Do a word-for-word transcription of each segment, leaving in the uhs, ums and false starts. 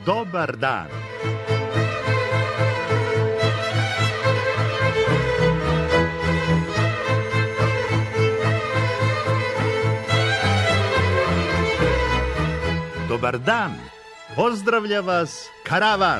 dobar dan. Dobar dan. Pozdravlja vas karavan.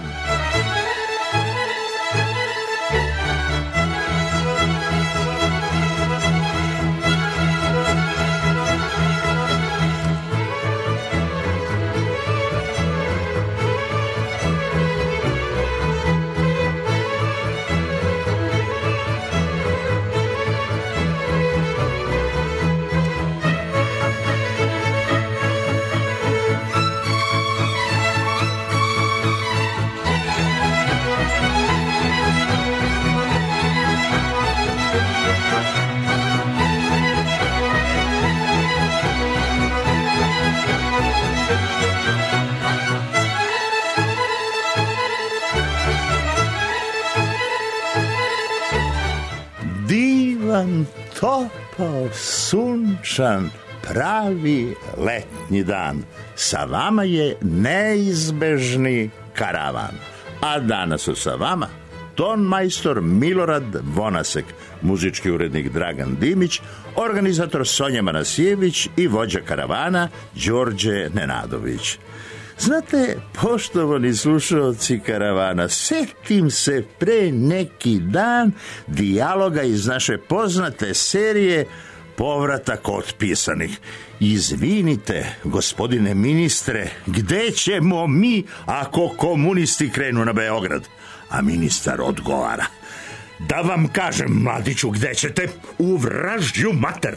Divan, topao, sunčan, pravi letnji dan. Sa vama je neizbežni karavan. A danas su sa vama ton majstor Milorad Vonasek, muzički urednik Dragan Dimić, organizator Sonja Manasijević i vođa karavana Đorđe Nenadović. Znate, poštovani slušalci karavana, setim se pre neki dan dijaloga iz naše poznate serije Povratak otpisanih. Izvinite, gospodine ministre, gde ćemo mi ako komunisti krenu na Beograd? A ministar odgovara: da vam kažem, mladiću, gde ćete? U vražđu mater.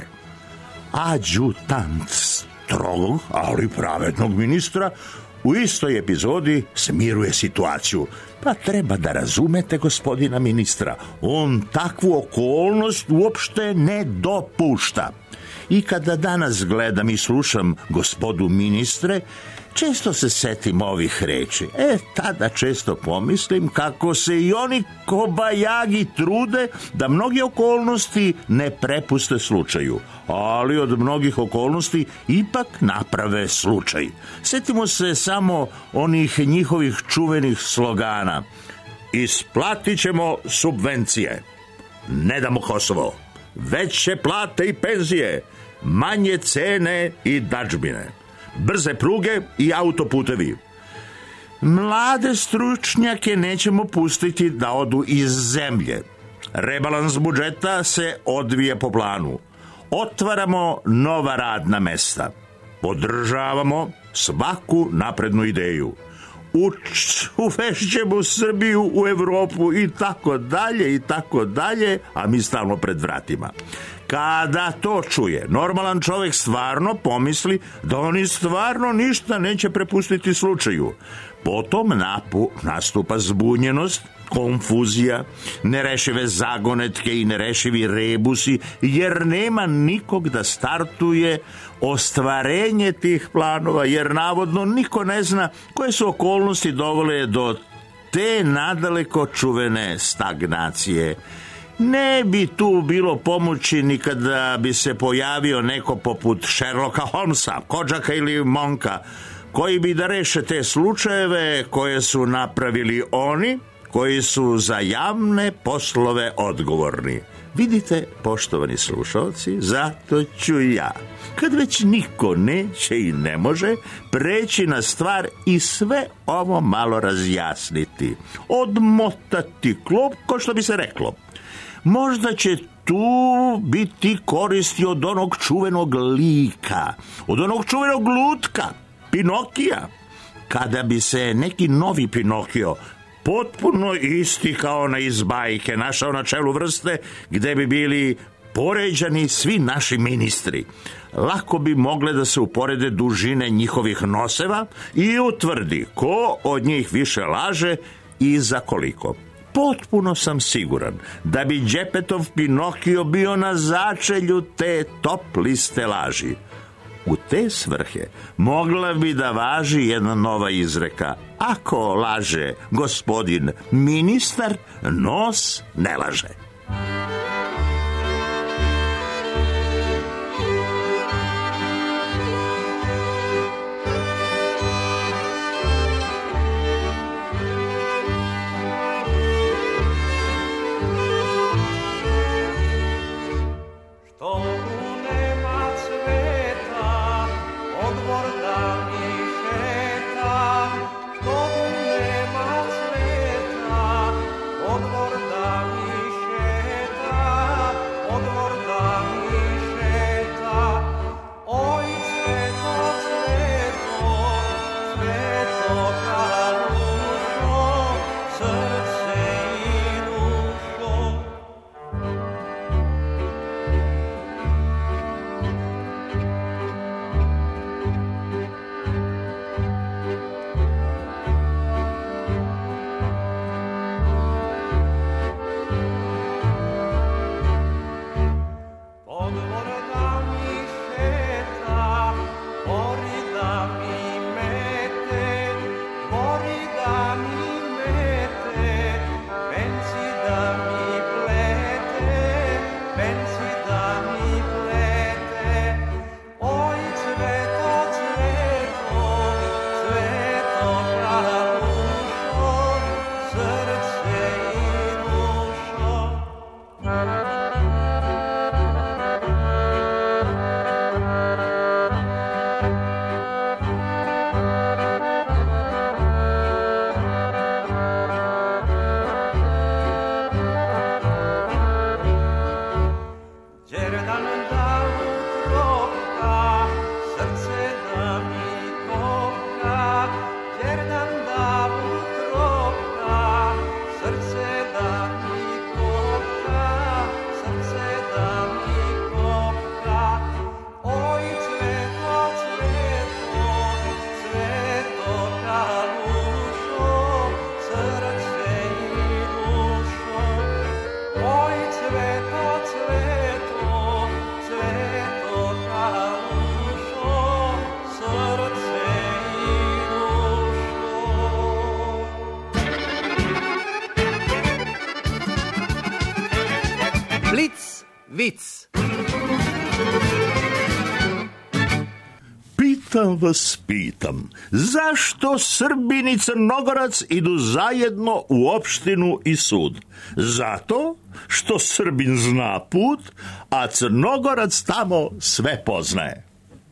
Adjutant strogog, ali pravednog ministra u istoj epizodi smiruje situaciju. Pa treba da razumete gospodina ministra, on takvu okolnost uopšte ne dopušta. I kada danas gledam i slušam gospodu ministre, često se setim ovih reči. E, tada često pomislim kako se i oni kobajagi trude da mnoge okolnosti ne prepuste slučaju, ali od mnogih okolnosti ipak naprave slučaj. Setimo se samo onih njihovih čuvenih slogana: isplatit ćemo subvencije, ne damo Kosovo, veće plate i penzije, manje cene i dadžbine, brze pruge i autoputevi. Mlade stručnjake nećemo pustiti da odu iz zemlje. Rebalans budžeta se odvija po planu. Otvaramo nova radna mesta. Podržavamo svaku naprednu ideju. Uvešćemo Srbiju u Evropu i tako dalje i tako dalje, a mi stalno pred vratima. Kada to čuje, normalan čovjek stvarno pomisli da oni stvarno ništa neće prepustiti slučaju. Potom napu, nastupa zbunjenost, konfuzija, nerešive zagonetke i nerešivi rebusi, jer nema nikog da startuje ostvarenje tih planova, jer navodno niko ne zna koje su okolnosti dovele do te nadaleko čuvene stagnacije. Ne bi tu bilo pomoći ni kada bi se pojavio neko poput Sherlocka Holmesa, Kodžaka ili Monka, koji bi da reše te slučajeve koje su napravili oni koji su za javne poslove odgovorni. Vidite, poštovani slušalci, zato ću ja, kad već niko neće i ne može, preći na stvar i sve ovo malo razjasniti. Odmotati klop, ko što bi se reklo. Možda će tu biti koristi od onog čuvenog lika, od onog čuvenog lutka, Pinokija. Kada bi se neki novi Pinokio, potpuno isti kao na iz bajke, našao na čelu vrste gde bi bili poređani svi naši ministri, lako bi mogle da se uporede dužine njihovih noseva i utvrdi ko od njih više laže i za koliko. Potpuno sam siguran da bi Đepetov Pinokio bio na začelju te top liste laži. U te svrhe mogla bi da važi jedna nova izreka: ako laže gospodin ministar, nos ne laže. Vic. Pitam vas, pitam, zašto Srbin i Crnogorac idu zajedno u opštinu i sud? Zato što Srbin zna put, a Crnogorac tamo sve poznaje.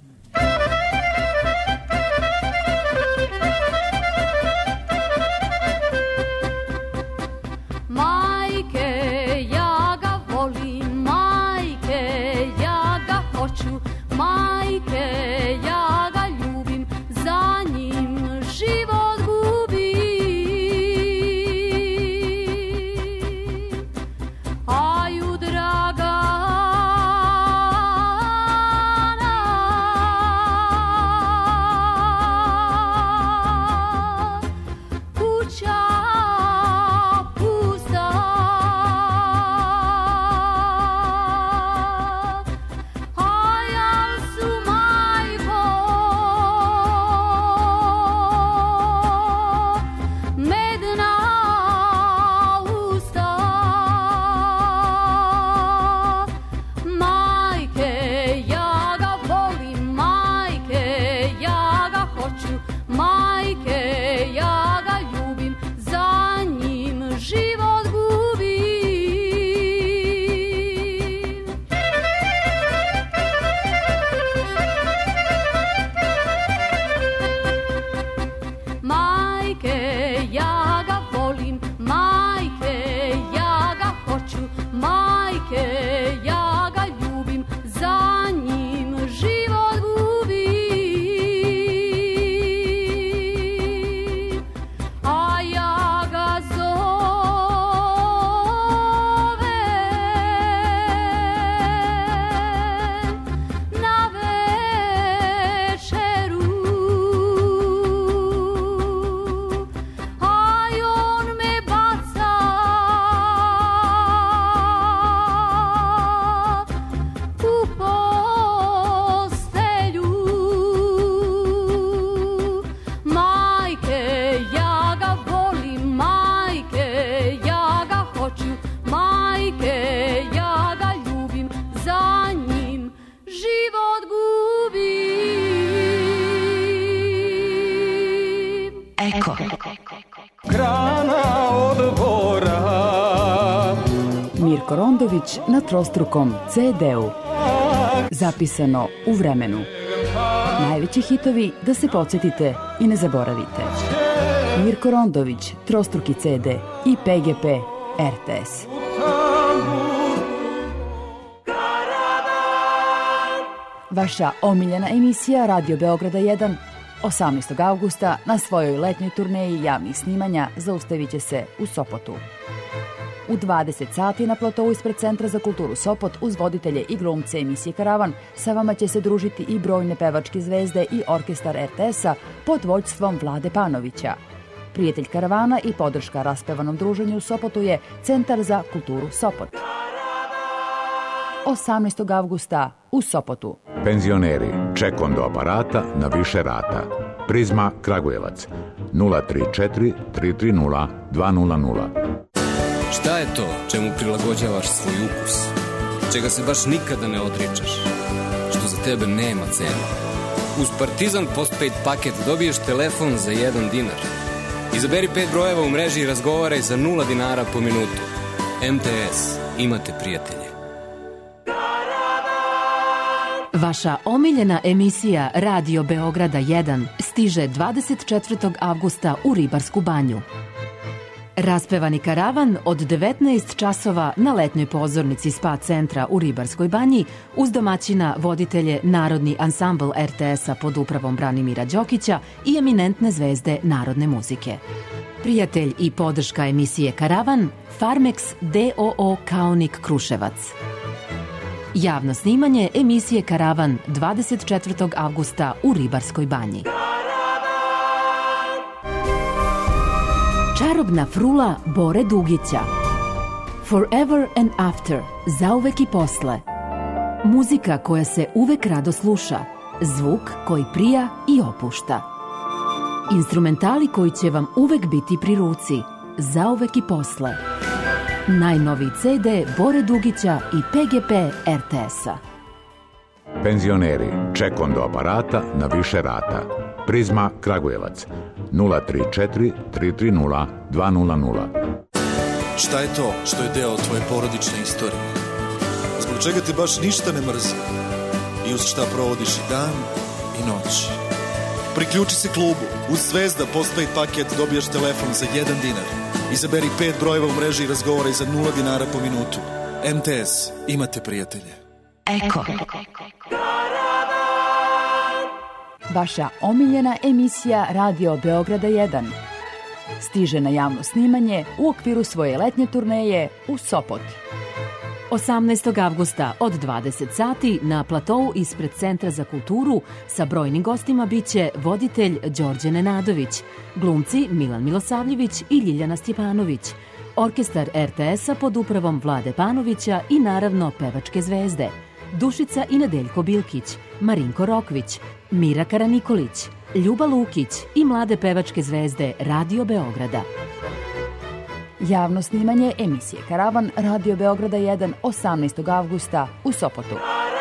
Mirko Rondović na trostrukom ce de-u. Zapisano u vremenu. Najveći hitovi da se podsjetite i ne zaboravite. Mirko Rondović, trostruki ce de i pe ge pe er te es. Vaša omiljena emisija Radio Beograda jedan osamnaestog avgusta na svojoj letnjoj turneji javnih snimanja zaustavit će se u Sopotu. U dvadeset sati na platou ispred Centra za kulturu Sopot uz voditelje i glumce emisije Karavan sa vama će se družiti i brojne pevačke zvezde i orkestar er te es-a pod vođstvom Vlade Panovića. Prijatelj Karavana i podrška raspevanom druženju u Sopotu je Centar za kulturu Sopot. osamnaestog avgusta u Sopotu. Penzioneri, ček do aparata na više rata. Prizma Kragujevac nula tri četiri tri tri nula dva nula nula. Šta je to čemu prilagođavaš svoj ukus? Čega se baš nikada ne odričeš? Što za tebe nema cenu? Uz Partizan Postpaid paket dobiješ telefon za jedan dinar. Izaberi pet brojeva u mreži i razgovaraj za nula dinara po minutu. em te es, imate prijatelje. Vaša omiljena emisija Radio Beograda jedan stiže dvadeset četvrtog avgusta u Ribarsku banju. Raspevani karavan od devetnaest časova na letnjoj pozornici Spa centra u Ribarskoj banji uz domaćina voditelje Narodni ansambl er te es-a pod upravom Branimira Đokića i eminentne zvezde narodne muzike. Prijatelj i podrška emisije Karavan Farmex de o o Kaonik Kruševac. Javno snimanje emisije Karavan dvadeset četvrtog avgusta u Ribarskoj banji. Čarobna frula Bore Dugića. Forever and After, zauvek i posle. Muzika koja se uvek rado sluša, zvuk koji prija i opušta. Instrumentali koji će vam uvek biti pri ruci, zauvek i posle. Najnoviji ce de Bore Dugića i pe ge pe er te es-a. Penzioneri, ček do aparata na više rata. Prizma Kragujevac, nula tri četiri tri tri nula dva nula nula. Šta je to što je deo tvoje porodične istorije? Zbog čega te baš ništa ne mrzi? I uz šta provodiš i dan i noć? Priključi se klubu. Uz Zvezda postpaid paket dobijaš telefon za jedan dinar. Izaberi pet brojeva u mreži i razgovaraj za nula dinara po minutu. em te es, imate prijatelje. Eko. Vaša omiljena emisija Radio Beograda jedan stiže na javno snimanje u okviru svoje letnje turneje u Sopot. osamnaestog avgusta od dvadeset sati na platou ispred Centra za kulturu sa brojnim gostima biće voditelj Đorđe Nenadović, glumci Milan Milosavljević i Ljiljana Stjepanović, orkestar er te es-a pod upravom Vlade Panovića i naravno pevačke zvezde Dušica i Nedeljko Bilkić, Marinko Rokvić, Mira Karanikolić, Ljuba Lukić i mlade pevačke zvezde Radio Beograda. Javno snimanje emisije Karavan Radio Beograda jedan osamnaestog avgusta u Sopotu.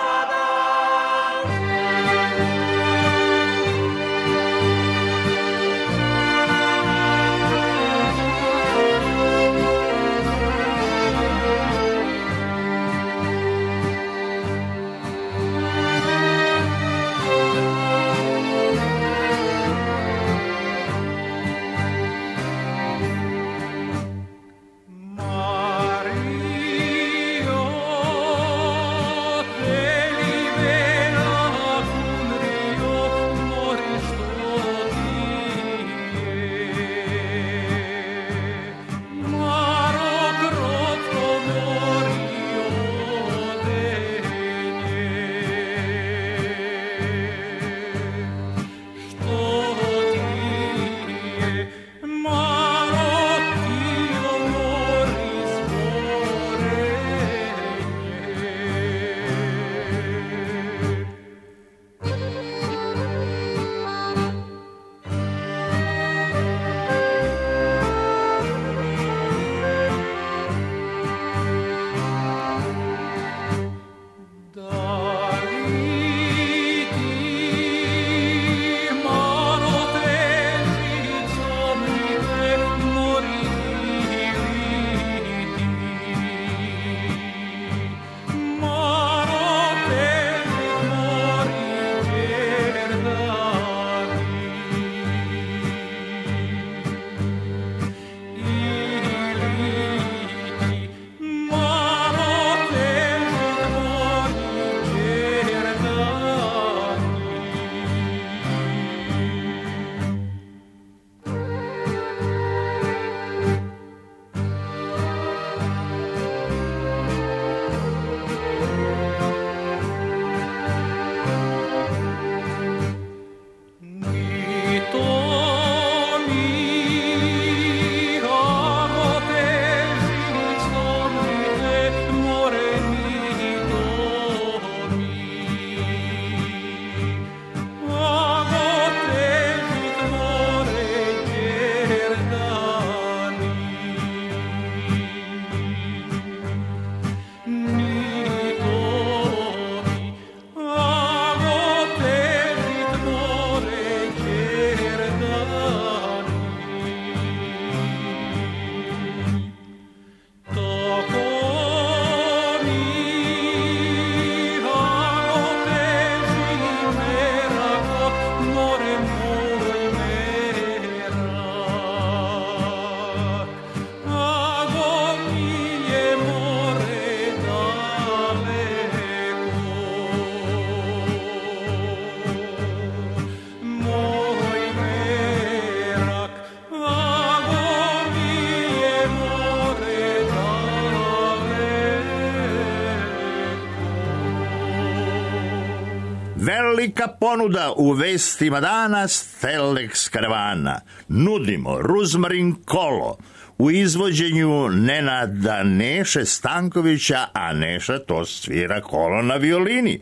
Velika ponuda u vestima danas Telex karavana. Nudimo ruzmarin kolo u izvođenju Nenada Neše Stankovića, a Neša to svira kolo na violini,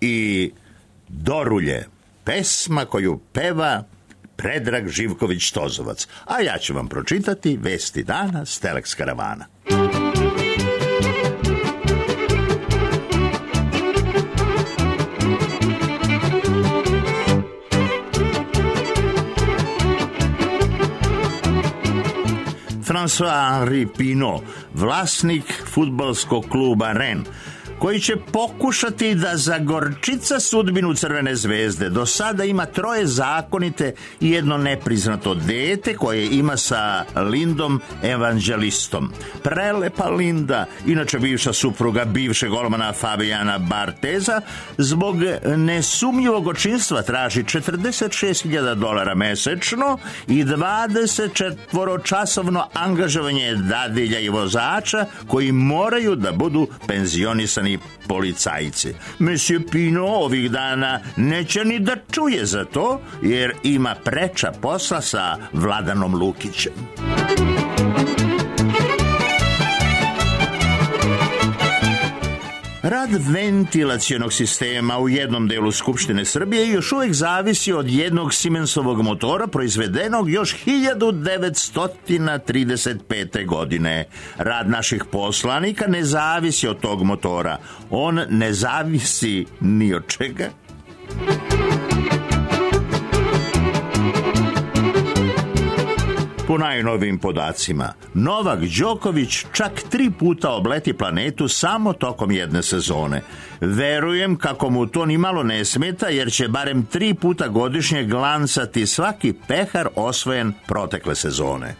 i Dorulje, pesma koju peva Predrag Živković Tozovac. A ja ću vam pročitati vesti dana s Telex karavana. François-Henri Pinault, vlasnik fudbalskog kluba Rennes, koji će pokušati da zagorčica sudbinu Crvene zvezde. Do sada ima troje zakonite i jedno nepriznato dete koje ima sa Lindom Evangelistom. Prelepa Linda, inače bivša supruga bivšeg golmana Fabiana Barteza, zbog nesumnjivog očinstva traži četrdeset šest hiljada dolara mesečno i dvadeset četvoročasovno angažovanje dadilja i vozača koji moraju da budu penzionisani policajci. Monsieur Pinault ovih dana neće ni da čuje za to, jer ima preča posla sa Vladanom Lukićem. Rad ventilacionog sistema u jednom delu Skupštine Srbije još uvijek zavisi od jednog Siemensovog motora proizvedenog još hiljadu devetsto trideset pete. godine. Rad naših poslanika ne zavisi od tog motora. On ne zavisi ni od čega. Po najnovijim podacima, Novak Đoković čak tri puta obleti planetu samo tokom jedne sezone. Verujem kako mu to ni malo ne smeta, jer će barem tri puta godišnje glancati svaki pehar osvojen protekle sezone.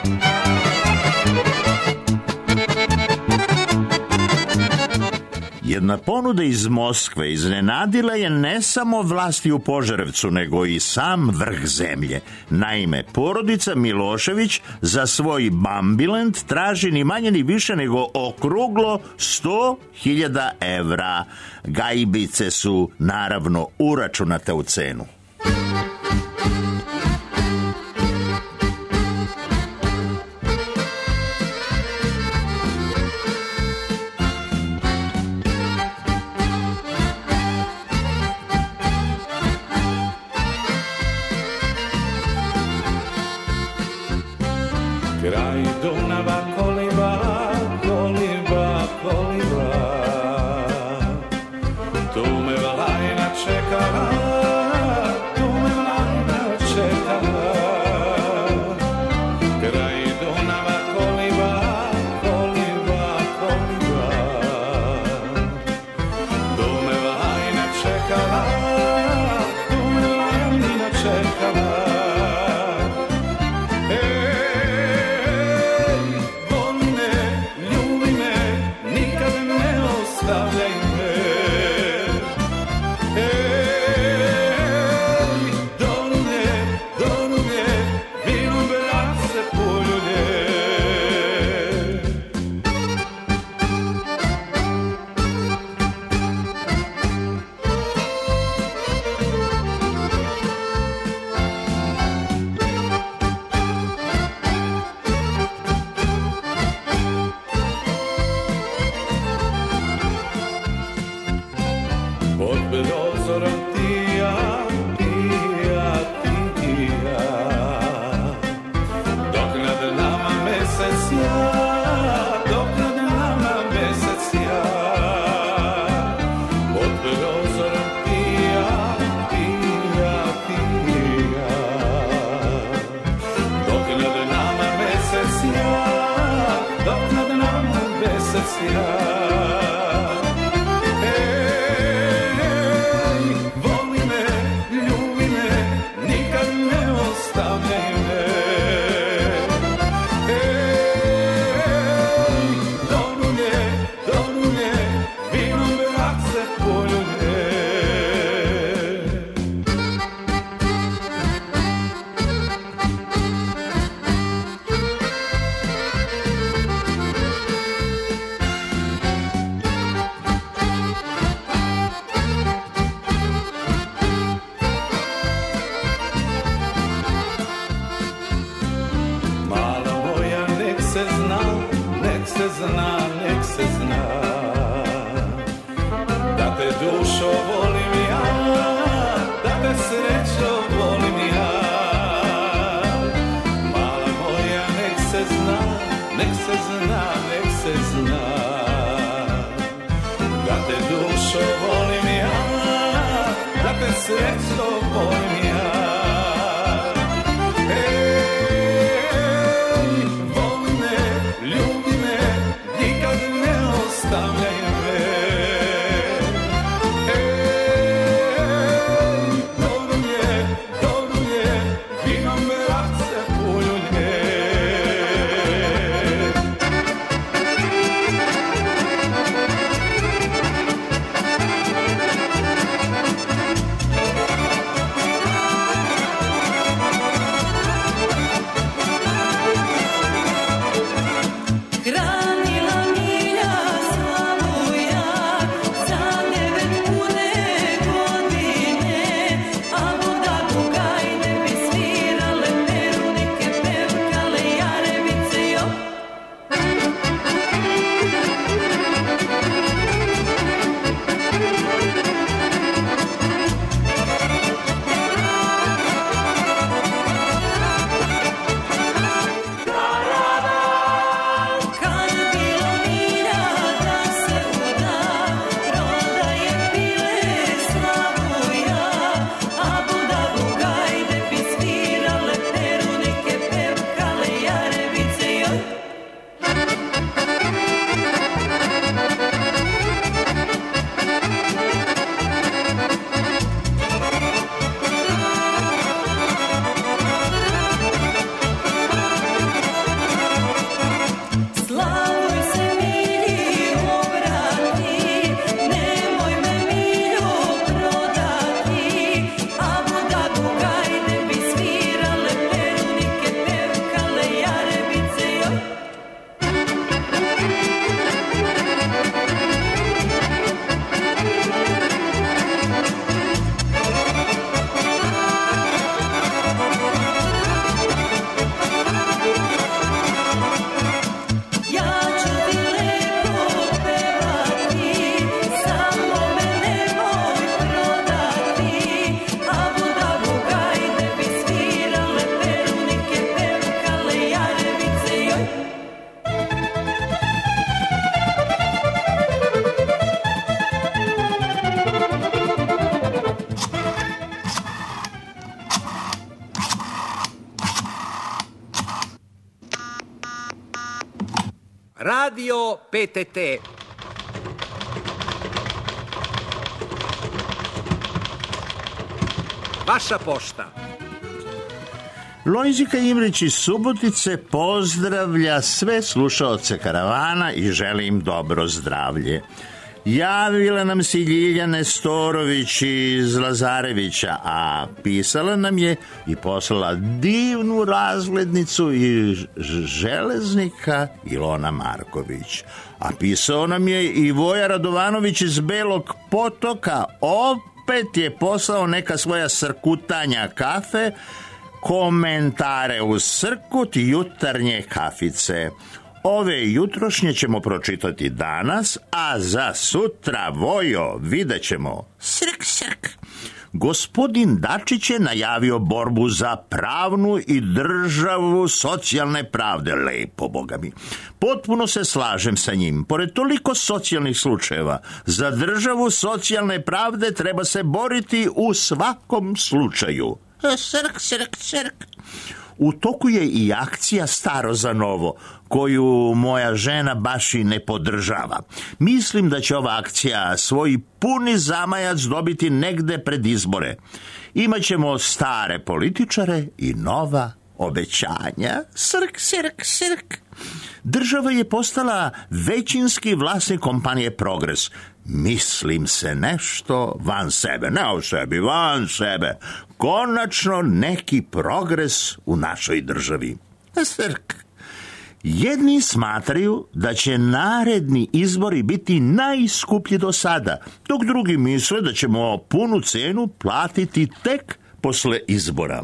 Jedna ponuda iz Moskve iznenadila je ne samo vlasti u Požarevcu, nego i sam vrh zemlje. Naime, porodica Milošević za svoj Bambiland traži ni manje ni više nego okruglo sto hiljada evra. Gajbice su naravno uračunate u cenu. Kraj Dunava koliba, koliba, koliba, tu me Valajna čekala, tu me Valajna čekala. Kraj Dunava koliba, koliba, koliba, tu me Valajna čekala, tu me Valajna čekala. Radio P T T. Vaša pošta. Lojzika Imrić iz Subotice pozdravlja sve slušaoce Karavana i želi im dobro zdravlje. Javila nam se Ljiljana Nestorović iz Lazarevića, a pisala nam je i poslala divnu razglednicu iz Železnika Ilona Marković. A pisao nam je i Voja Radovanović iz Belog Potoka, opet je poslao neka svoja srkutanja kafe, komentare uz srkut i jutarnje kafice. Ove jutrošnje ćemo pročitati danas, a za sutra, Vojo, vidjet ćemo. Srk, srk. Gospodin Dačić je najavio borbu za pravnu i državu socijalne pravde. Lepo, Boga mi. Potpuno se slažem sa njim. Pored toliko socijalnih slučajeva, za državu socijalne pravde treba se boriti u svakom slučaju. Srk, srk, srk. U toku je i akcija Staro za novo, koju moja žena baš i ne podržava. Mislim da će ova akcija svoj puni zamajac dobiti negde pred izbore. Imaćemo stare političare i nova obećanja. Srk, srk, srk. Država je postala većinski vlasnik kompanije Progres. Mislim se nešto van sebe, ne o sebi, van sebe. Konačno neki progres u našoj državi. Srk. Jedni smatraju da će naredni izbori biti najskuplji do sada, dok drugi misle da ćemo punu cenu platiti tek posle izbora.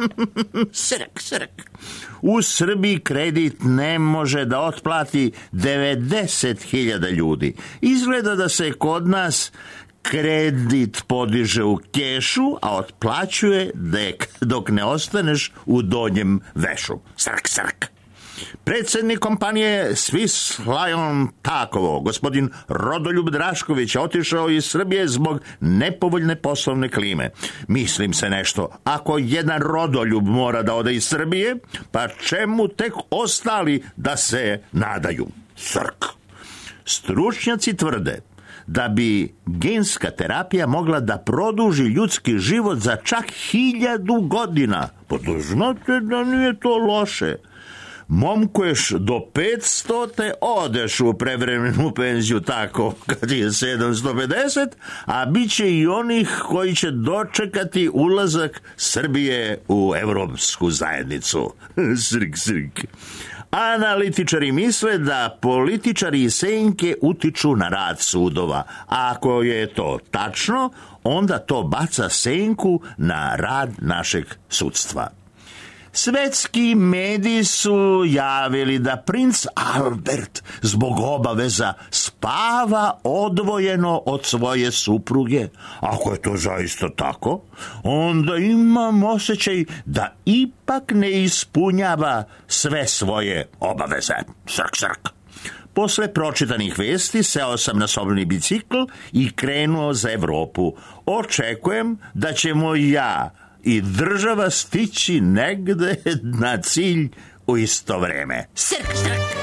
Srk, srk. U Srbiji kredit ne može da otplati devedeset hiljada ljudi. Izgleda da se kod nas kredit podiže u kešu, a otplaćuje dek, dok ne ostaneš u donjem vešu. Srk, srk. Predsjednik kompanije Swiss Lion Takovo, gospodin Rodoljub Drašković, otišao iz Srbije zbog nepovoljne poslovne klime. Mislim se nešto, ako jedan Rodoljub mora da ode iz Srbije, pa čemu tek ostali da se nadaju? Srk. Stručnjaci tvrde da bi genska terapija mogla da produži ljudski život za čak hiljadu godina. Pa to znate da nije to loše. Momkuješ do petstote, odeš u prevremenu penziju tako kad je sedamsto pedeset, a bit će i onih koji će dočekati ulazak Srbije u Evropsku zajednicu. Srk, srk. Analitičari misle da političari i senke utiču na rad sudova. A ako je to tačno, onda to baca senku na rad našeg sudstva. Svetski mediji su javili da princ Albert zbog obaveza spava odvojeno od svoje supruge. Ako je to zaista tako, onda imam osjećaj da ipak ne ispunjava sve svoje obaveze. Srk, srk. Posle pročitanih vesti seo sam na sobni bicikl i krenuo za Evropu. Očekujem da ćemo ja i država stići negde na cilj u isto vreme. Srk, srk.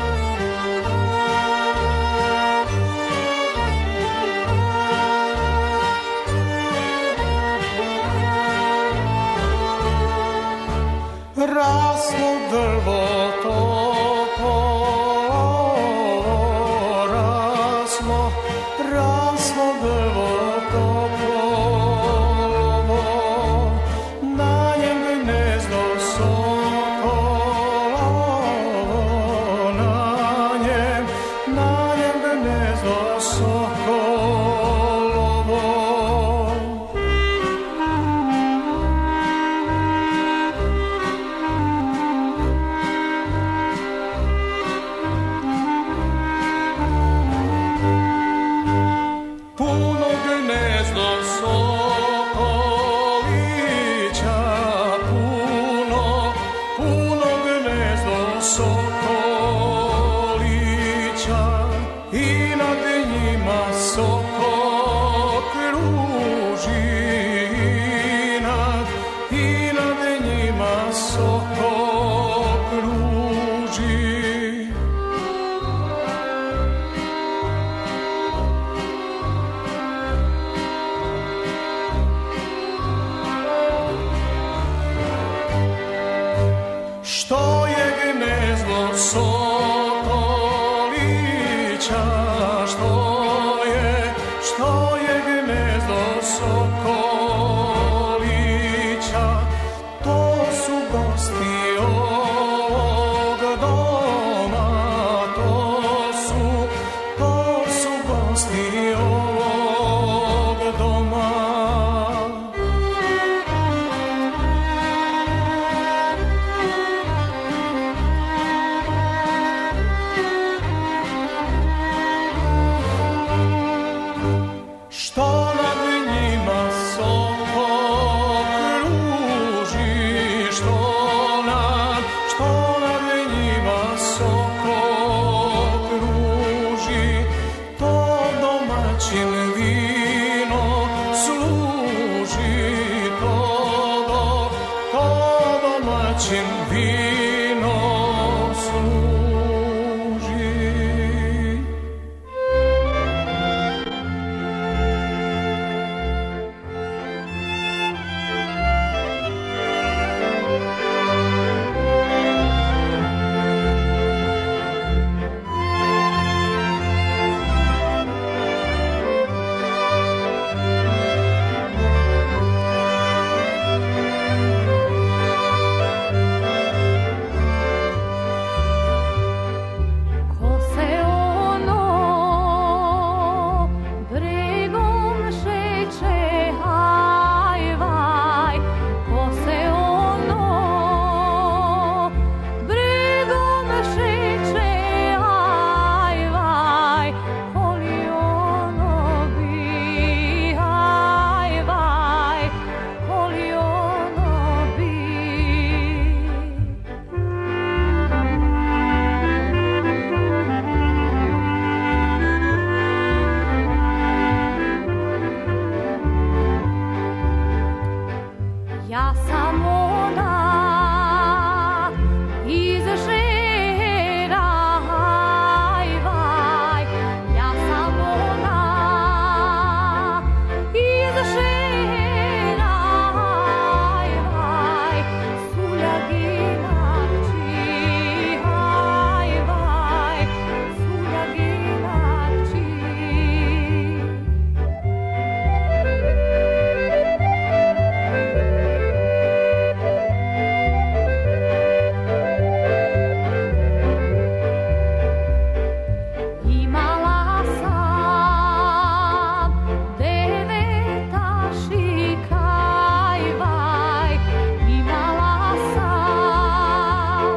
Raslo drvo toplo, raslo, raslo drvo toplo, na njem gnezdo sokola, na njem, na njem gnezdo sokolovo. Sokolića, što je, što je gnezdo Sokolića, to su gosti ovog doma, to su, to su gosti ovog doma. Što nad njima soko kruži, što nad, što nad njima soko kruži, to domaćin vino služi, to do, to domaćin vino služi. Ko se ono bregom šeće, haj vaj, ko se ono bregom šeće, haj vaj, ko li ono bi, haj vaj, ko li ono bi. Ja sam ona iz žera, haj vaj, ja sam ona iz žera, haj vaj, Suljagina kći, haj vaj, Suljagina kći. Imala sam devetaši, kaj vaj, imala sam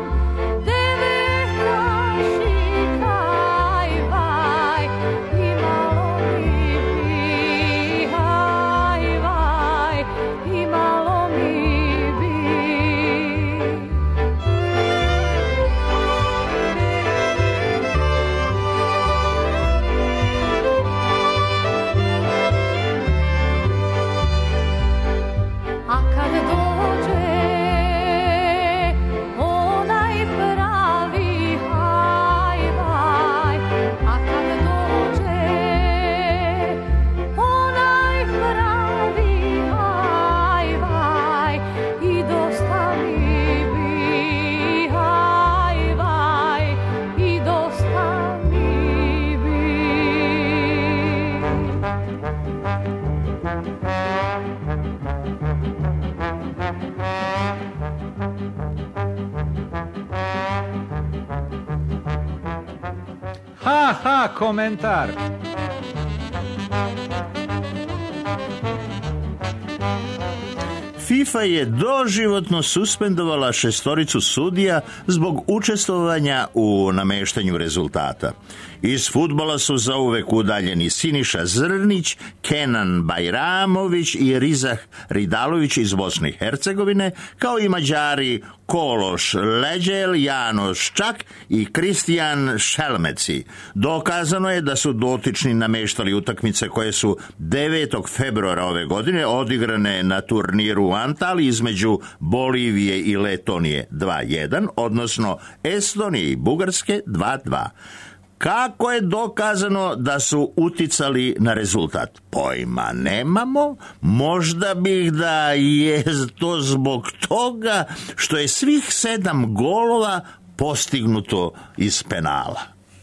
devetaši, kaj vaj, imalo mi bi, haj vaj, imalo mi bi. A kad dođe onaj pravi, haj vaj, a kad dođe onaj pravi, haj vaj, i dosta mi bi, haj vaj, i dosta mi bi. Ha, ha, komentar. FIFA je doživotno suspendovala šestoricu sudija zbog učestvovanja u nameštanju rezultata. Iz fudbala su zauvek udaljeni Siniša Zrnić, Kenan Bajramović i Rizah Ridalović iz Bosne i Hercegovine, kao i Mađari Kološ Leđel, Janoš Čak i Kristijan Šelmeci. Dokazano je da su dotični nameštali utakmice koje su devetog februara ove godine odigrane na turniru u Antaliji između Bolivije i Letonije dva jedan, odnosno Estonije i Bugarske dva dva. Kako je dokazano da su uticali na rezultat? Pojma nemamo, možda bih da je to zbog toga što je svih sedam golova postignuto iz penala.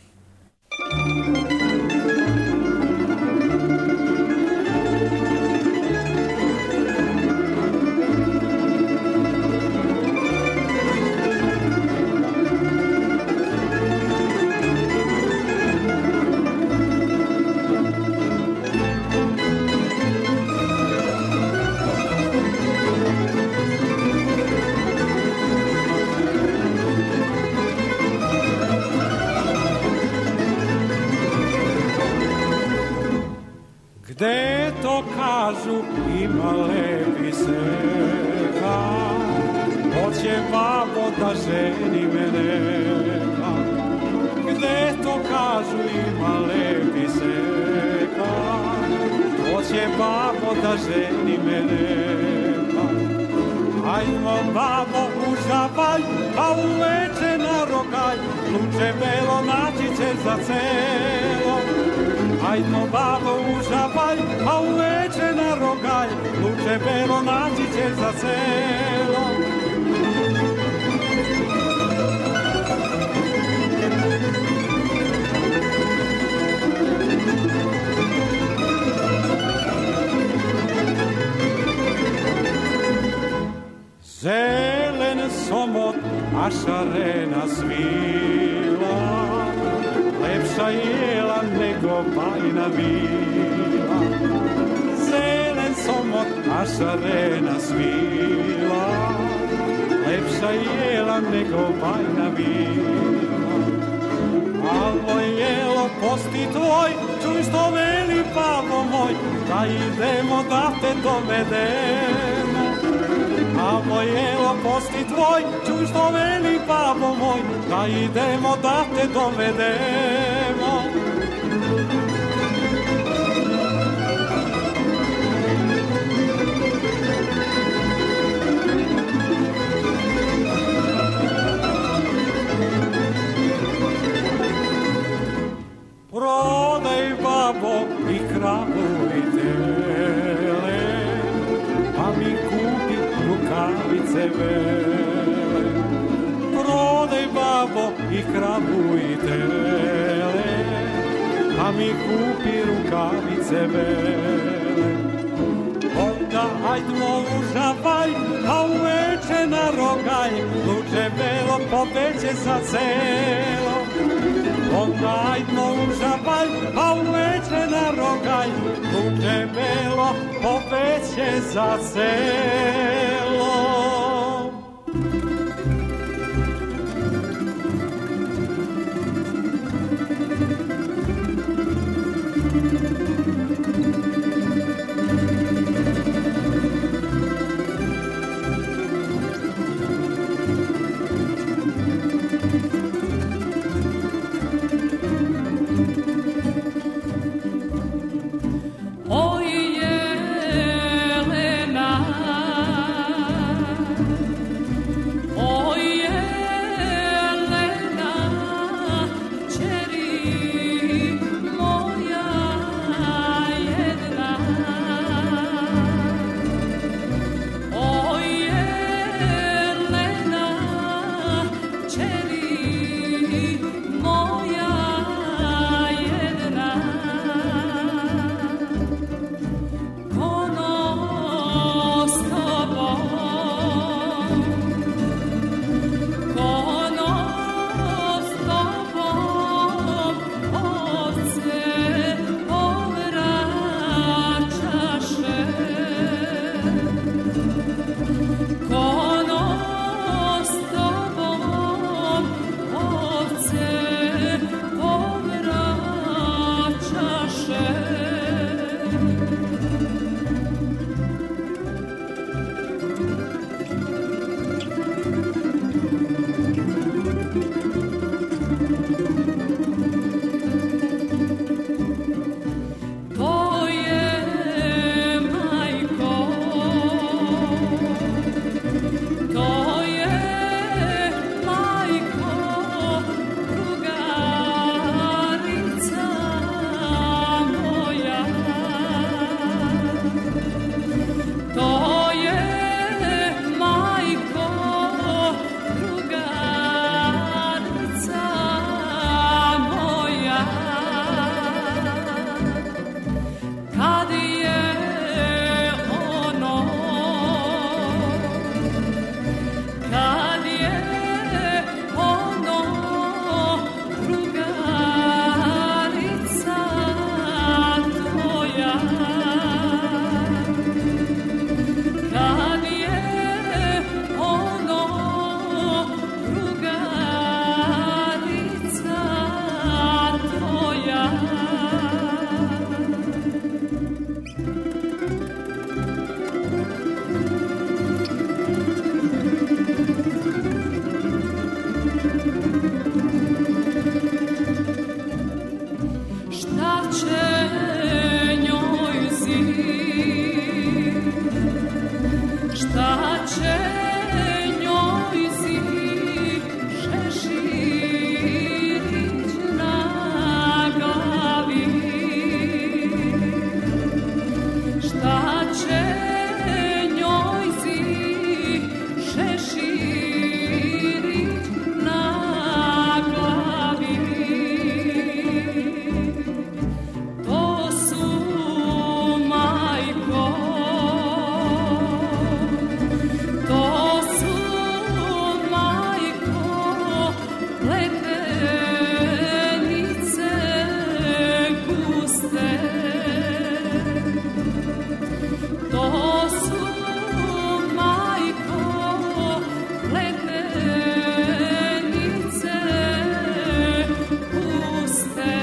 Gde to kažu ima lepi seka, hoće babo da ženi meneka. Gde to kažu ima lepi seka, hoće babo da ženi meneka. Ajmo babo u žabalj, a uveče na rogaj, luče belo naći će za celo. Ajmo babo u žabalj, a uveče na rogalj, luče belo naći će za celo. Zelen somot, a šarena svila, lepša jela nego bajna vila. Zelen somot, a šarena svila, lepša jela nego bajna vila. Alo jelo posti tvoj, čuj što veli babo moj, da idemo da te dovedemo. Alo jelo posti tvoj, čuj što veli babo moj, da idemo da te dovedemo. Prodaj babo i kravu i tele, pa mi kupi rukavice vele. Prodaj babo i kravu i tele, pa mi kupi rukavice vele. Onda ajdmo u žabalj, a uveče na rogalj, luče belo popeće za celo. Onda ajdmo u žabalj, a uveče na rogalj, luče belo popeće za celo. Oj Jelena, Šta će njoj si šeširić na glavi? Šta će njoj si šeširić na glavi? To su, majko, to su, majko, pletenice guste. To su, majko, pletenice guste.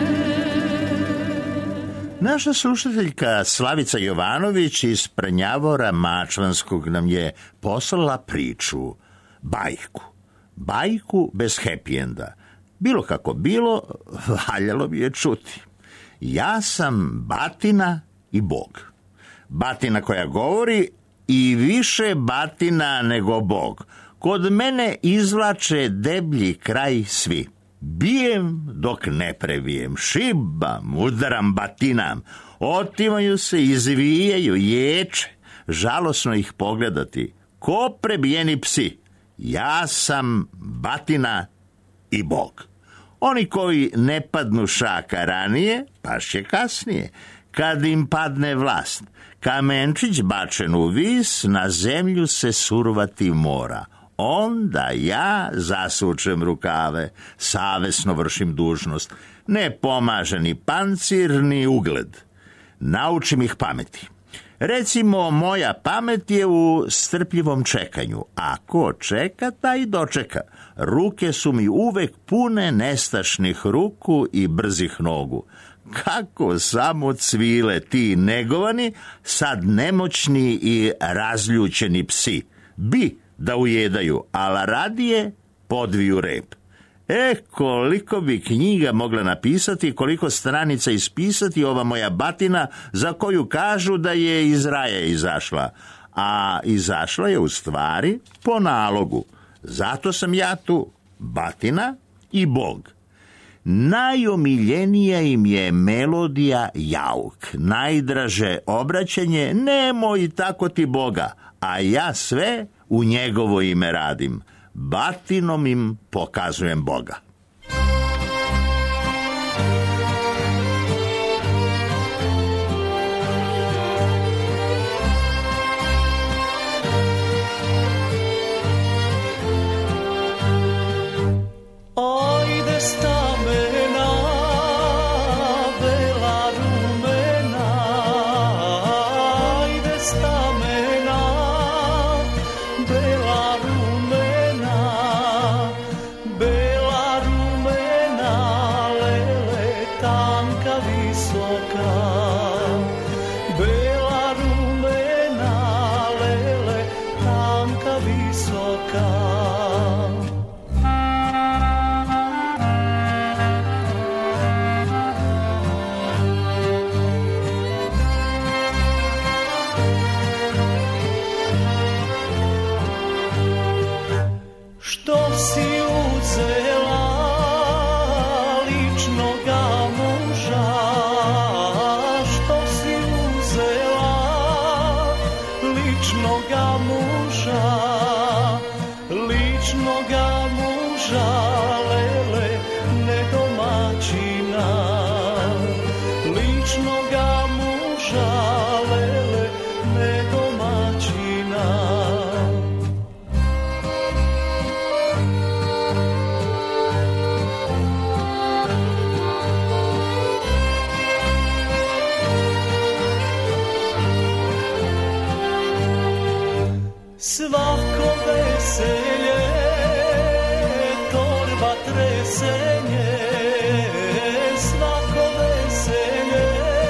Naša slušateljka Slavica Jovanović iz Prnjavora Mačvanskog nam je poslala priču, bajku. Bajku bez happy enda. Bilo kako bilo, valjalo bi je čuti. Ja sam batina i Bog. Batina koja govori i više batina nego Bog. Kod mene izvlače deblji kraj svi. Bijem dok ne previjem, šibam, udaram, batinam, otimaju se, izvijaju, ječe, žalosno ih pogledati, ko prebijeni psi. Ja sam batina i Bog. Oni koji ne padnu šaka ranije, pašće kasnije. Kad im padne vlast, kamenčić bačen u vis, na zemlju se survati mora. Onda ja zasučem rukave, savesno vršim dužnost. Ne pomaže ni pancir, ni ugled. Naučim ih pameti. Recimo, moja pamet je u strpljivom čekanju. A ko čeka, taj dočeka. Ruke su mi uvek pune nestašnih ruku i brzih nogu. Kako samo cvile ti negovani, sad nemoćni i razljućeni psi. Bi da ujedaju, ala radije podviju rep. E, koliko bi knjiga mogla napisati, koliko stranica ispisati ova moja batina, za koju kažu da je iz raja izašla. A izašla je u stvari po nalogu. Zato sam ja tu, batina i Bog. Najomiljenija im je melodija jauk, najdraže obraćanje nemoj tako ti Boga, a ja sve u njegovo ime radim. Batinom im pokazujem Boga. Ajde stamena, bela rumena, ajde stamena, bela rumena, bela rumena, lele tanka visoka, bela rumena, lele tanka visoka. Što si uzela ličnoga muža, što si uzela ličnoga muža, ličnoga muža, lele, nedomaćina, ličnoga muža, lele, nedomaćina. Svako veselje, torba tresenje, svako veselje,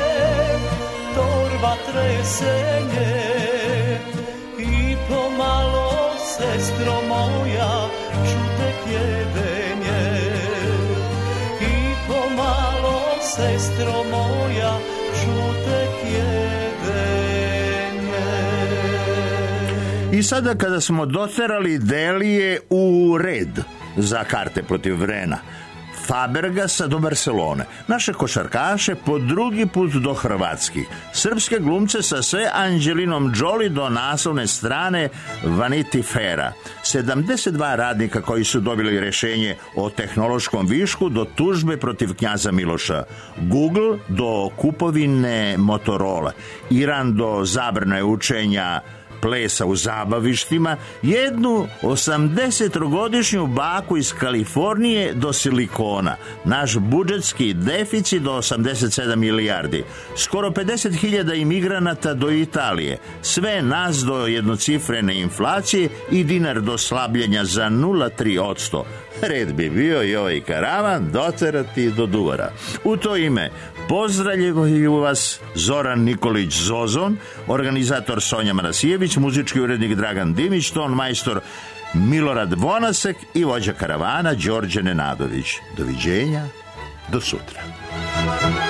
torba tresenje, i pomalo, sestro moja, čutek jedenje, i pomalo, sestro moja, čutek jedenje. I sada kada smo doterali Delije u red za karte protiv Vrena, Fabergasa do Barcelone, naše košarkaše po drugi put do hrvatskih, srpske glumce sa sve Angelinom Jolie do naslovne strane Vanity Faira, sedamdeset dva radnika koji su dobili rešenje o tehnološkom višku do tužbe protiv knjaza Miloša, Google do kupovine Motorola, Iran do zabrane učenja plesa u zabavištima, jednu osamdesetogodišnju baku iz Kalifornije do silikona, naš budžetski deficit do osamdeset sedam milijardi, skoro pedeset hiljada imigranata do Italije, sve nas do jednocifrene inflacije i dinar do slabljenja za nula zarez tri posto. Red bi bio i ovaj karavan doterati do Duvara. U to ime pozdravljaju vas Zoran Nikolić Zozon, organizator Sonja Marasijević, muzički urednik Dragan Dimić, ton majstor Milorad Vonasek i vođa karavana Đorđe Nenadović. Doviđenja, do sutra.